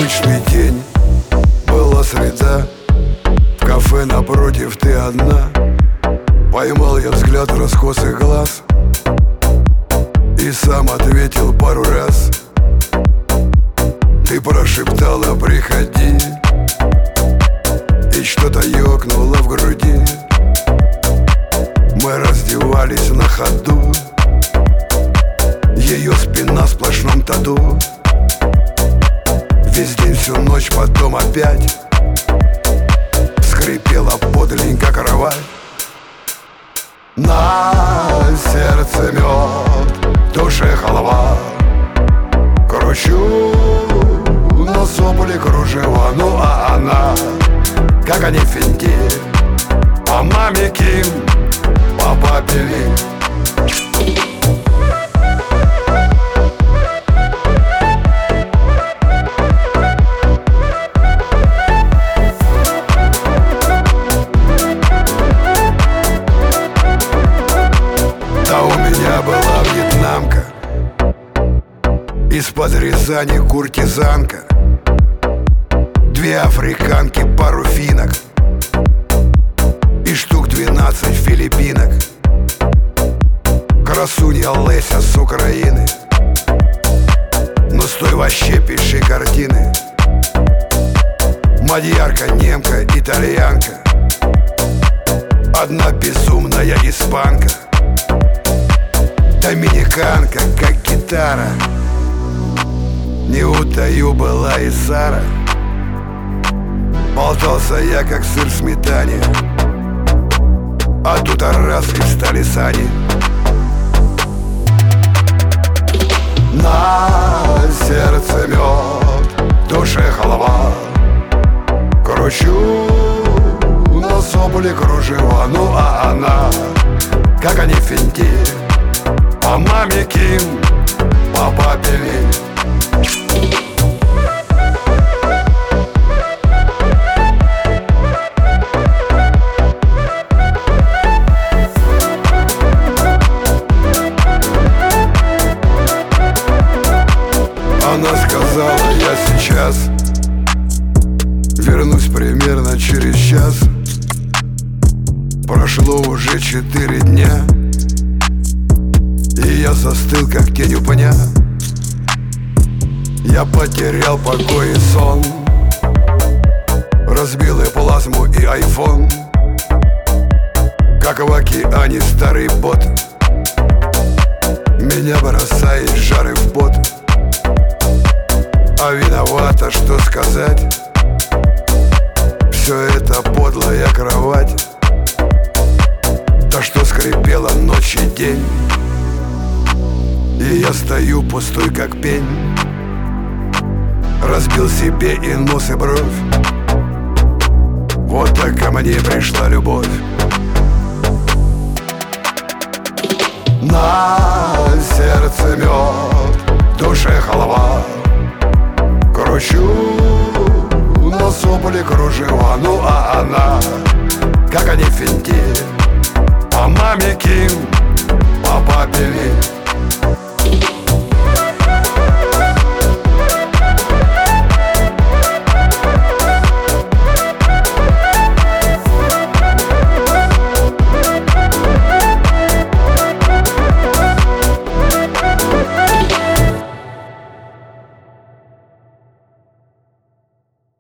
Обычный день, была среда, в кафе напротив ты одна. Поймал я взгляд раскосых глаз и сам ответил пару раз. Ты прошептала: приходи, и что-то ёкнуло в груди. Мы раздевались на ходу, ее спина в сплошном тату. Весь день, всю ночь, потом опять скрипела подленько кровать. На сердце мед, в душе халва. Кручу на сопли кружева. Ну а она, как они финти, по маме Ким, по папе Ли. Была вьетнамка, из-под Рязани куртизанка, две африканки, пару финок и штук 12 филиппинок. Красунья Леся с Украины, ну стой, вообще пиши картины. Мадьярка, немка, итальянка, одна безумная испанка. Доминиканка, как гитара, не утаю, была и Сара. Болтался я, как сыр в сметане, а тут раз и встали сани. На сердце мед, в душе халва. Кручу на сопли кружева. Ну а она, как они финти, по маме Ким, по папе Ли. Она сказала: я сейчас вернусь примерно через час. Прошло уже 4 дня, и я застыл, как тень у пня. Я потерял покой и сон, разбил и плазму, и айфон, как в океане старый бот. Меня бросает жары в пот. А виновата, что сказать, все это подлая кровать, та, что скрипела ночь и день. И я стою пустой, как пень, разбил себе и нос, и бровь. Вот так ко мне пришла любовь. На сердце мед, в душе халва. Кручу на сопли кружева. Ну а она, как они финти, по маме Ким, по папе Ли.